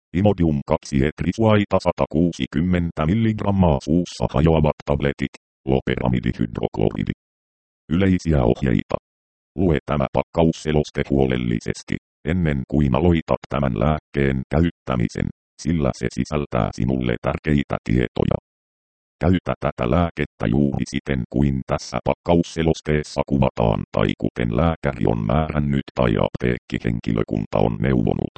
Imodium 2 etrisuaita 160 mg suussa hajoavat tabletit, loperamidihydrokloridi. Yleisiä ohjeita. Lue tämä pakkausseloste huolellisesti, ennen kuin aloitat tämän lääkkeen käyttämisen, sillä se sisältää sinulle tärkeitä tietoja. Käytä tätä lääkettä juuri siten kuin tässä pakkausselosteessa kuvataan tai kuten lääkäri on määrännyt tai apteekkihenkilökunta on neuvonut.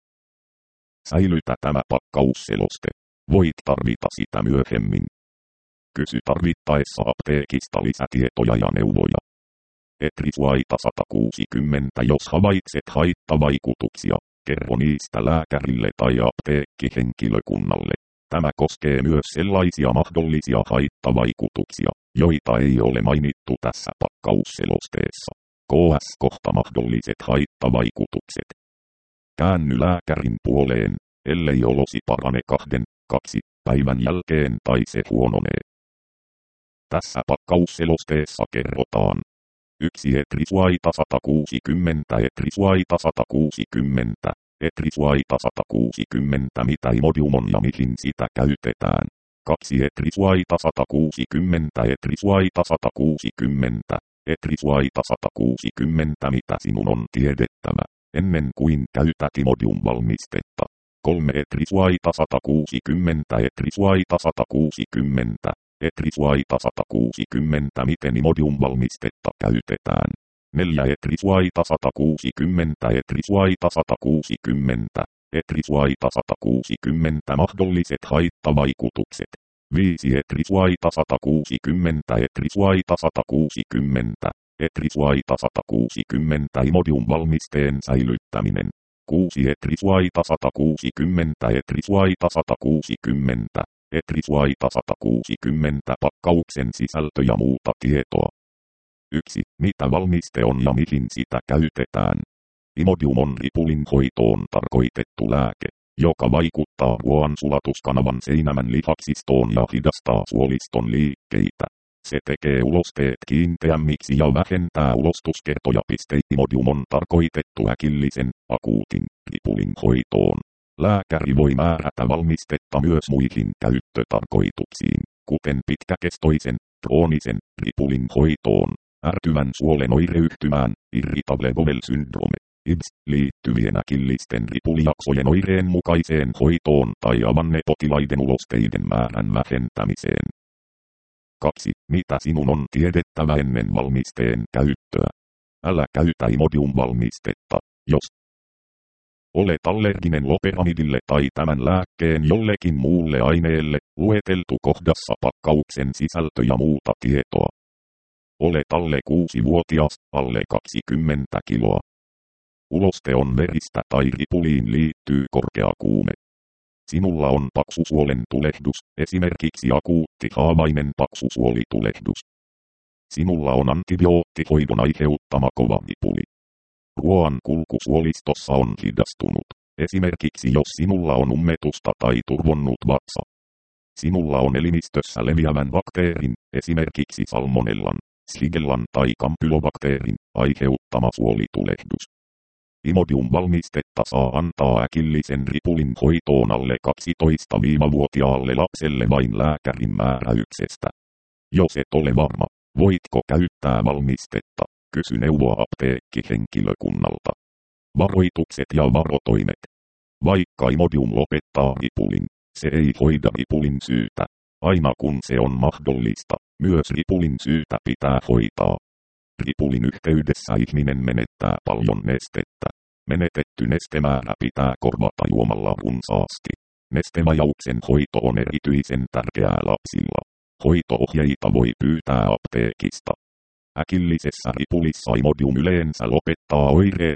Säilytä tämä pakkausseloste. Voit tarvita sitä myöhemmin. Kysy tarvittaessa apteekista lisätietoja ja neuvoja. Etrisuaita 160. Jos havaitset haittavaikutuksia, kerro niistä lääkärille tai apteekkihenkilökunnalle. Tämä koskee myös sellaisia mahdollisia haittavaikutuksia, joita ei ole mainittu tässä pakkausselosteessa. KS kohta mahdolliset haittavaikutukset. Käänny lääkärin puoleen, ellei olosi parane 2 päivän jälkeen tai se huononee. Tässä pakkausselosteessa kerrotaan. 1 etrisuaita 160 etrisuaita 160 etrisuaita 160 mitä Imodium on ja mihin sitä käytetään. 2 etrisuaita 160 etrisuaita 160 etrisuaita 160 mitä sinun on tiedettävä, ennen kuin käytät Imodium-valmistetta. 3 etrisuaita 160 etrisuaita 160 etrisuaita 160 miten Imodium-valmistetta käytetään. 4 etrisuaita 160 etrisuaita 160 etrisuaita 160 mahdolliset haittavaikutukset. 5 etrisuaita 160 etrisuaita 160 etrisuaita 160 Imodium-valmisteen säilyttäminen. 6 etrisuaita 160 etrisuaita 160 etrisuaita 160 pakkauksen sisältö ja muuta tietoa. 1. Mitä valmiste on ja mihin sitä käytetään? Imodium on ripulin hoitoon tarkoitettu lääke, joka vaikuttaa ruoansulatuskanavan seinämän lihaksistoon ja hidastaa suoliston liikkeitä. Se tekee ulosteet kiinteämmiksi ja vähentää ulostuskertoja. Imodium on tarkoitettu äkillisen, akuutin ripulin hoitoon. Lääkäri voi määrätä valmistetta myös muihin käyttötarkoituksiin, kuten pitkäkestoisen, kroonisen ripulin hoitoon, ärtyvän suolen oireyhtymään, irritable bowel syndrome, IBS, liittyvien äkillisten ripulijaksojen oireen mukaiseen hoitoon tai avannepotilaiden ulosteiden määrän vähentämiseen. 2. Mitä sinun on tiedettävä ennen valmisteen käyttöä? Älä käytä Imodium-valmistetta, jos olet allerginen loperamidille tai tämän lääkkeen jollekin muulle aineelle, lueteltu kohdassa pakkauksen sisältö ja muuta tietoa. Olet alle 6-vuotias, alle 20 kiloa. Uloste on veristä tai ripuliin liittyy korkea kuume. Sinulla on paksusuolen tulehdus, esimerkiksi akuutti haavainen paksusuolitulehdus. Sinulla on antibioottihoidon aiheuttama kova ripuli. Ruoan kulku suolistossa on hidastunut, esimerkiksi jos sinulla on ummetusta tai turvonnut vatsa. Sinulla on elimistössä leviävän bakteerin, esimerkiksi salmonellan, shigellan tai kampylobakteerin, aiheuttama suolitulehdus. Imodium-valmistetta saa antaa äkillisen ripulin hoitoon alle 12-vuotiaalle lapselle vain lääkärin määräyksestä. Jos et ole varma, voitko käyttää valmistetta, kysy neuvoa apteekkihenkilökunnalta. Varoitukset ja varotoimet. Vaikka Imodium lopettaa ripulin, se ei hoida ripulin syytä. Aina kun se on mahdollista, myös ripulin syytä pitää hoitaa. Ripulin yhteydessä ihminen menettää paljon nestettä. Menetetty nestemäärä pitää korvata juomalla runsaasti. Nestevajauksen hoito on erityisen tärkeää lapsilla. Hoito-ohjeita voi pyytää apteekista. Äkillisessä ripulissa Imodium yleensä lopettaa oireet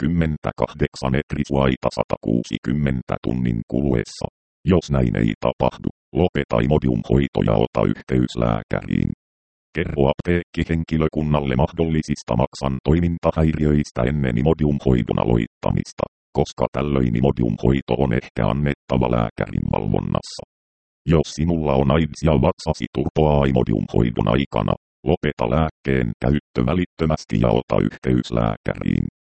48 etrisuaita 160 tunnin kuluessa. Jos näin ei tapahdu, lopeta Imodium-hoito ja ota yhteys lääkäriin. Kerro apteekkihenkilökunnalle mahdollisista maksan toimintahäiriöistä ennen Imodium-hoidon aloittamista, koska tällöin Imodium-hoito on ehkä annettava lääkärin valvonnassa. Jos sinulla on AIDS ja vatsasi turpoaa Imodium-hoidon aikana, lopeta lääkkeen käyttö välittömästi ja ota yhteys lääkäriin.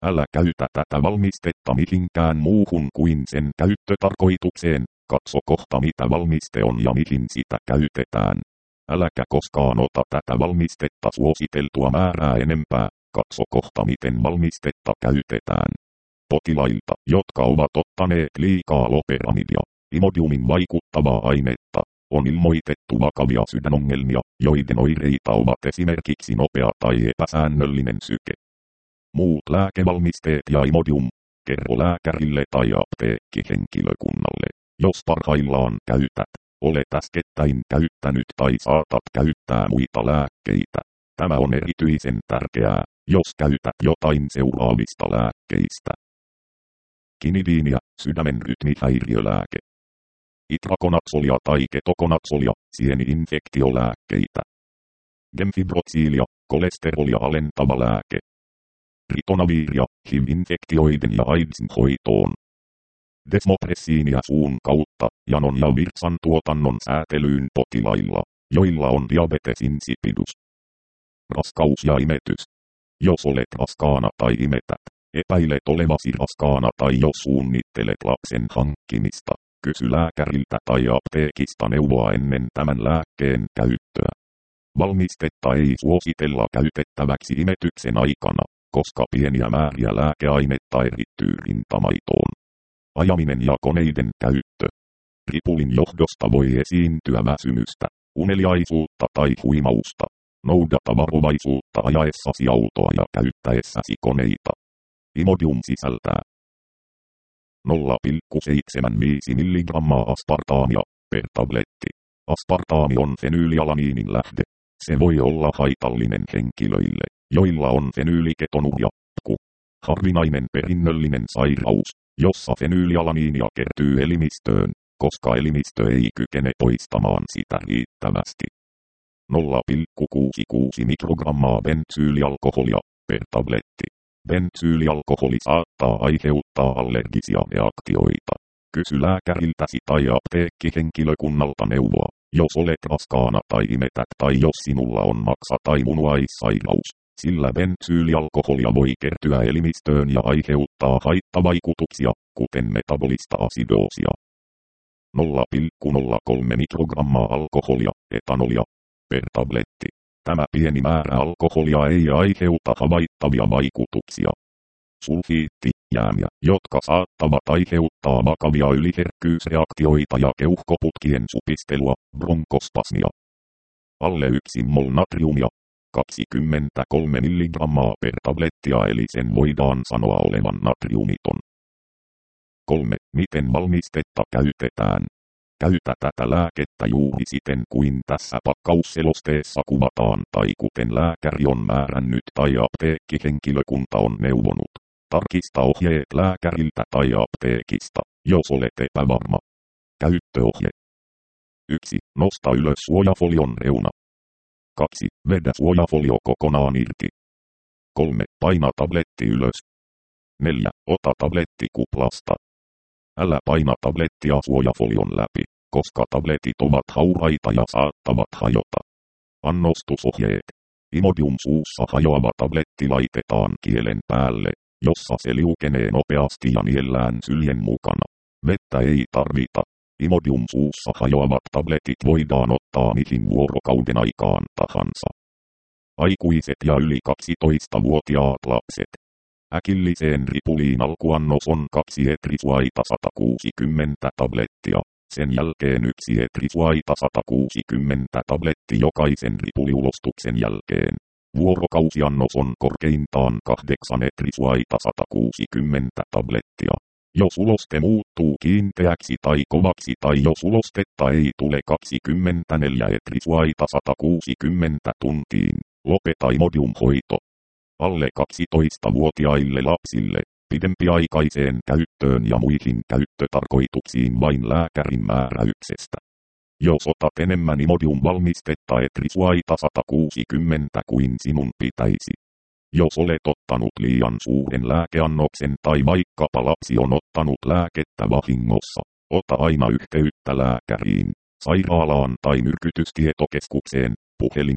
Älä käytä tätä valmistetta mihinkään muuhun kuin sen käyttötarkoitukseen. Katso kohta mitä valmiste on ja mihin sitä käytetään. Äläkä koskaan ota tätä valmistetta suositeltua määrää enempää. Katso kohta miten valmistetta käytetään. Potilailta, jotka ovat ottaneet liikaa loperamidia, Imodiumin vaikuttavaa ainetta, on ilmoitettu vakavia sydänongelmia, joiden oireita ovat esimerkiksi nopea tai epäsäännöllinen syke. Muut lääkevalmisteet ja Imodium, kerro lääkärille tai apteekkihenkilökunnalle, jos parhaillaan käytät, olet äskettäin käyttänyt tai saatat käyttää muita lääkkeitä. Tämä on erityisen tärkeää, jos käytät jotain seuraavista lääkkeistä. Kinidiinia, sydämen rytmihäiriölääke. Itrakonazzolia tai ketokonazzolia, sieni-infektiolääkkeitä. Gemfibrotsiilia, kolesterolia alentava lääke. Ritonaviria, HIV-infektioiden ja AIDSin hoitoon. Desmopressiinia suun kautta, janon ja virtsan tuotannon säätelyyn potilailla, joilla on diabetes insipidus. Raskaus ja imetys. Jos olet raskaana tai imetät, epäilet olevasi raskaana tai jos suunnittelet lapsen hankkimista, kysy lääkäriltä tai apteekista neuvoa ennen tämän lääkkeen käyttöä. Valmistetta ei suositella käytettäväksi imetyksen aikana, koska pieniä määriä lääkeainetta erittyy rintamaitoon. Ajaminen ja koneiden käyttö. Ripulin johdosta voi esiintyä väsymystä, uneliaisuutta tai huimausta. Noudata varovaisuutta ajaessasi autoa ja käyttäessäsi koneita. Imodium sisältää 0,75 mg aspartaamia per tabletti. Aspartaami on fenyylialaniinin lähde. Se voi olla haitallinen henkilöille, joilla on fenyyliketonuria, PKU. Harvinainen perinnöllinen sairaus, jossa fenyylialaniinia kertyy elimistöön, koska elimistö ei kykene poistamaan sitä riittävästi. 0,66 mikrogrammaa bensyylialkoholia per tabletti. Bensyylialkoholi saattaa aiheuttaa allergisia reaktioita. Kysy lääkäriltäsi tai apteekkihenkilökunnalta neuvoa, jos olet raskaana tai imetät tai jos sinulla on maksa- tai munuaissairaus, sillä bensyylialkoholia voi kertyä elimistöön ja aiheuttaa haittavaikutuksia, kuten metabolista asidoosia. 0,03 mikrogrammaa alkoholia, etanolia, per tabletti. Tämä pieni määrä alkoholia ei aiheuta havaittavia vaikutuksia. Sulfiittijäämiä, jotka saattavat aiheuttaa vakavia yliherkkyysreaktioita ja keuhkoputkien supistelua, bronkospasmia. Alle 1 mol natriumia, 23 mg per tablettia eli sen voidaan sanoa olevan natriumiton. 3. Miten valmistetta käytetään? Käytä tätä lääkettä juuri siten kuin tässä pakkausselosteessa kuvataan tai kuten lääkäri on määrännyt tai apteekkihenkilökunta on neuvonut. Tarkista ohjeet lääkäriltä tai apteekista, jos olet epävarma. Käyttöohje. 1. Nosta ylös suojafolion reuna. 2. Vedä suojafolio kokonaan irti. 3. Paina tabletti ylös. 4. Ota tabletti kuplasta. Älä paina tablettia suojafolion läpi, koska tabletit ovat hauraita ja saattavat hajota. Annostusohjeet. Imodium suussa hajoava tabletti laitetaan kielen päälle, jossa se liukenee nopeasti ja niellään syljen mukana. Vettä ei tarvita. Imodium suussa hajoavat tabletit voidaan ottaa mihin vuorokauden aikaan tahansa. Aikuiset ja yli 12-vuotiaat lapset. Äkilliseen ripuliin alkuannos on 2 etrisuaita 160 tablettia, sen jälkeen 1 etrisuaita 160 tabletti jokaisen ripuliulostuksen jälkeen. Vuorokausiannos on korkeintaan 8 etrisuaita 160 tablettia. Jos uloste muuttuu kiinteäksi tai kovaksi tai jos ulostetta ei tule 24 etrisuaita 160 tuntiin, lopeta Imodium-hoito. Alle 12-vuotiaille lapsille, pidempiaikaiseen käyttöön ja muihin käyttötarkoituksiin vain lääkärin määräyksestä. Jos otat enemmän Imodium-valmistetta etrisuaita 160 kuin sinun pitäisi. Jos olet ottanut liian suuren lääkeannoksen tai vaikkapa lapsi on ottanut lääkettä vahingossa, ota aina yhteyttä lääkäriin, sairaalaan tai myrkytystietokeskukseen, puhelin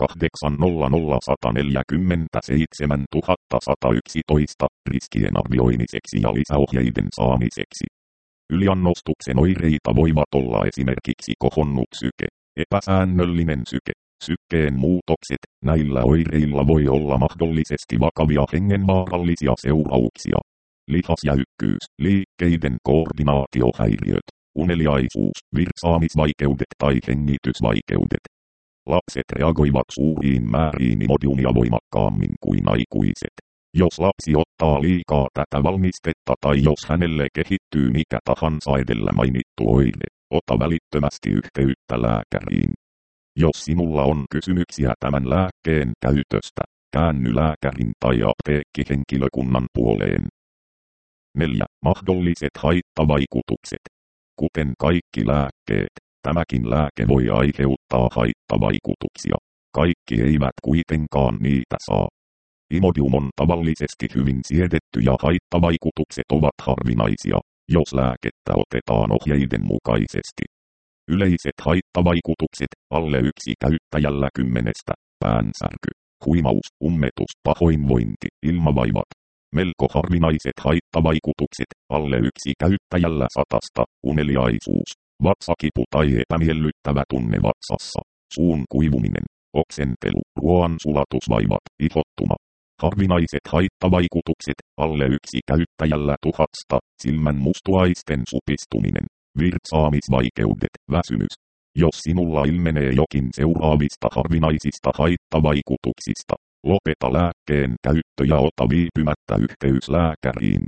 0800147111 riskien arvioimiseksi ja lisäohjeiden saamiseksi. Yliannostuksen oireita voivat olla esimerkiksi kohonnut syke, epäsäännöllinen syke, sykkeen muutokset. Näillä oireilla voi olla mahdollisesti vakavia hengenvaarallisia seurauksia. Lihasjäykkyys, liikkeiden koordinaatiohäiriöt, uneliaisuus, virtsaamisvaikeudet tai hengitysvaikeudet. Lapset reagoivat suuriin määriin imodiumia voimakkaammin kuin aikuiset. Jos lapsi ottaa liikaa tätä valmistetta tai jos hänelle kehittyy mikä tahansa edellä mainittu oire, ota välittömästi yhteyttä lääkäriin. Jos sinulla on kysymyksiä tämän lääkkeen käytöstä, käänny lääkärin tai apteekkihenkilökunnan puoleen. 4. Mahdolliset haittavaikutukset. Kuten kaikki lääkkeet, tämäkin lääke voi aiheuttaa haittavaikutuksia. Kaikki eivät kuitenkaan niitä saa. Imodium on tavallisesti hyvin siedetty ja haittavaikutukset ovat harvinaisia, jos lääkettä otetaan ohjeiden mukaisesti. Yleiset haittavaikutukset, alle 1 käyttäjällä 10, päänsärky, huimaus, ummetus, pahoinvointi, ilmavaivat. Melko harvinaiset haittavaikutukset, alle 1 käyttäjällä 100, uneliaisuus, vatsakipu tai epämiellyttävä tunne vatsassa, suun kuivuminen, oksentelu, ruoansulatusvaivat, ihottuma. Harvinaiset haittavaikutukset, alle 1 käyttäjällä 1000, silmän mustuaisten supistuminen, virtsaamisvaikeudet, väsymys. Jos sinulla ilmenee jokin seuraavista harvinaisista haittavaikutuksista, lopeta lääkkeen käyttö ja ota viipymättä yhteys lääkäriin.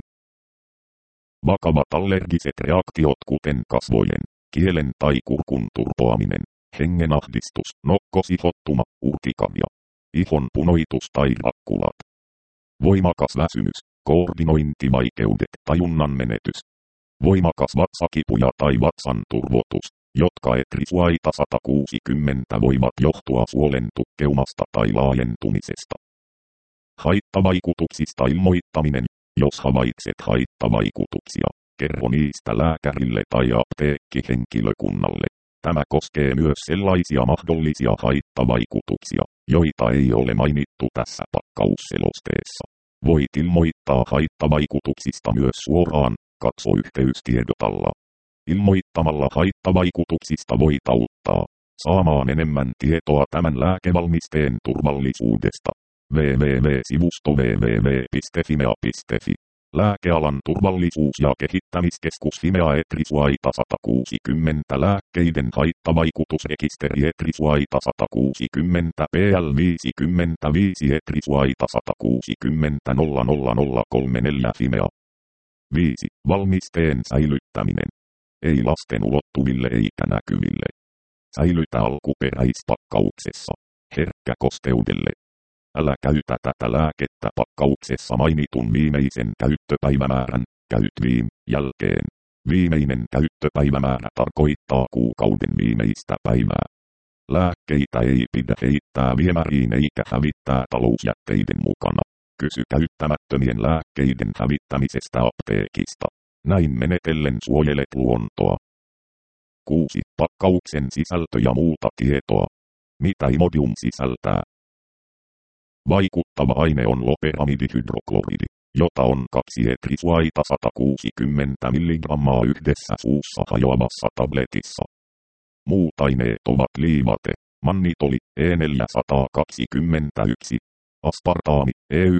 Vakavat allergiset reaktiot kuten kasvojen, kielen tai kurkun turpoaminen, hengenahdistus, nokkosihottuma, urtikaria, ihon punoitus tai rakkulat. Voimakas väsymys, koordinointivaikeudet, tajunnan menetys. Voimakas vatsakipuja tai vatsan turvotus, jotka etrisuaita 160 voivat johtua suolen tukkeumasta tai laajentumisesta. Haittavaikutuksista ilmoittaminen. Jos havaitset haittavaikutuksia, kerro niistä lääkärille tai apteekkihenkilökunnalle. Tämä koskee myös sellaisia mahdollisia haittavaikutuksia, joita ei ole mainittu tässä pakkausselosteessa. Voit ilmoittaa haittavaikutuksista myös suoraan, katso yhteystiedotalla. Ilmoittamalla haittavaikutuksista voit auttaa saamaan enemmän tietoa tämän lääkevalmisteen turvallisuudesta. www.sivusto www.fimea.fi. Lääkealan turvallisuus- ja kehittämiskeskus Fimea Etrisuaita 160 lääkkeiden haittavaikutusrekisteri Etrisuaita 160 PL 55 Etrisuaita 160 00034 Fimea. 5. Valmisteen säilyttäminen. Ei lasten ulottuville eikä näkyville. Säilytä alkuperäispakkauksessa. Herkkä kosteudelle. Älä käytä tätä lääkettä pakkauksessa mainitun viimeisen käyttöpäivämäärän, jälkeen. Viimeinen käyttöpäivämäärä tarkoittaa kuukauden viimeistä päivää. Lääkkeitä ei pidä heittää viemäriin eikä hävittää talousjätteiden mukana. Kysy käyttämättömien lääkkeiden hävittämisestä apteekista. Näin menetellen suojelet luontoa. 6. Pakkauksen sisältö ja muuta tietoa. Mitä Imodium sisältää? Vaikuttava aine on loperamidihydrokloridi, jota on 2 etrisuaita 160 mg yhdessä suussa hajoavassa tabletissa. Muut aineet ovat liivate, mannitoli E421, aspartaami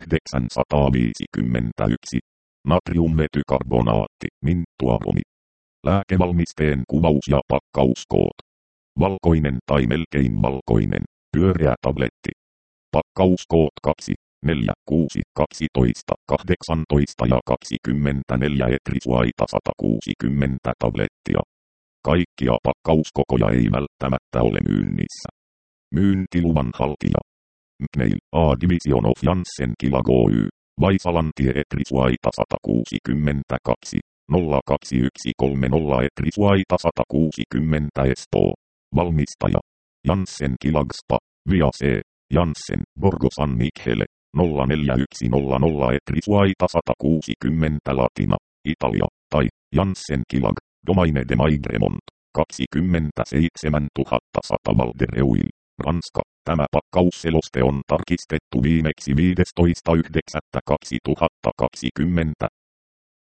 E951, natriumvetykarbonaatti, minttuaromi. Lääkevalmisteen kuvaus ja pakkauskoot. Valkoinen tai melkein valkoinen, pyöreä tabletti. Pakkauskoot 2, 4, 6, 12, 18 ja 24 etrisuaita 160 tablettia. Kaikkia pakkauskokoja ei välttämättä ole myynnissä. Myyntiluvan haltija. Mail A Division of Janssen Kilag Oy. Vaisalantie etrisuaita 162, 02130 etrisuaita 160 Espoo. Valmistaja. Janssen Kilag Spa, via C. Janssen, Borgo San Michele, 04100 etrisuaita 160 Latina, Italia, tai Janssen Kilag, Domaine de Maigremont, 27100 Val de Reuil. Ranska. Tämä pakkausseloste on tarkistettu viimeksi 15.9.2020.